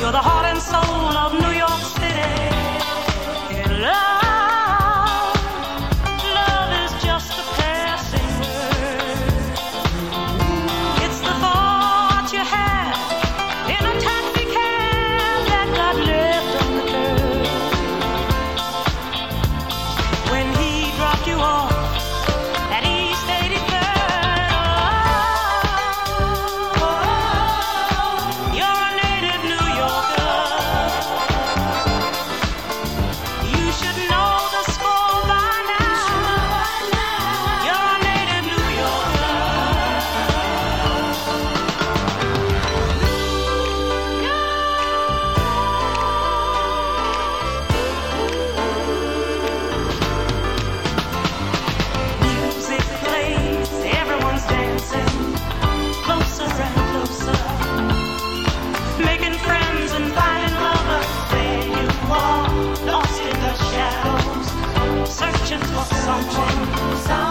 You're the heart and soul of New York City. In love, love is just a passing word. It's the thought you had in a taxi cab that got left on the curb. When he dropped you off at East 83rd, you're a native New Yorker. You should know the score by now. You're a native New Yorker. Music plays, everyone's dancing closer and closer, making friends and finding lovers. There you are, lost in the shadows, searching for someone.